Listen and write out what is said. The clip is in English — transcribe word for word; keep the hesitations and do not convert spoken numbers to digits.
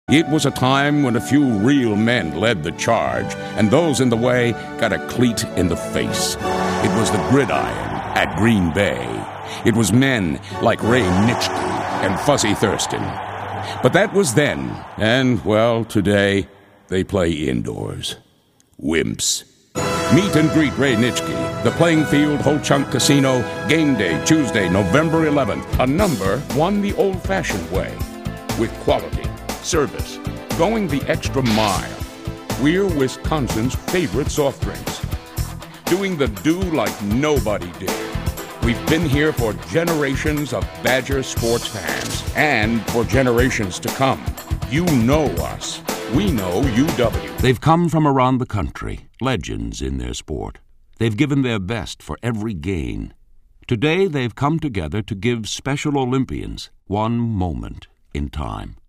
It was a time when a few real men led the charge, and those in the way got a cleat in the face. It was the gridiron at Green Bay. It was men like Ray Nitschke and Fuzzy Thurston. But that was then, and, well, today, they play indoors. Wimps. Meet and greet Ray Nitschke, the Playing Field Ho-Chunk Casino, game day, Tuesday, November eleventh. A number won the old-fashioned way, with quality, service, going the extra mile. We're Wisconsin's favorite soft drinks, doing the do like nobody did. We've been here for generations of Badger sports fans, and for generations to come. You know us. We know U W. They've come from around the country, legends in their sport. They've given their best for every gain. Today they've come together to give Special Olympians one moment in time.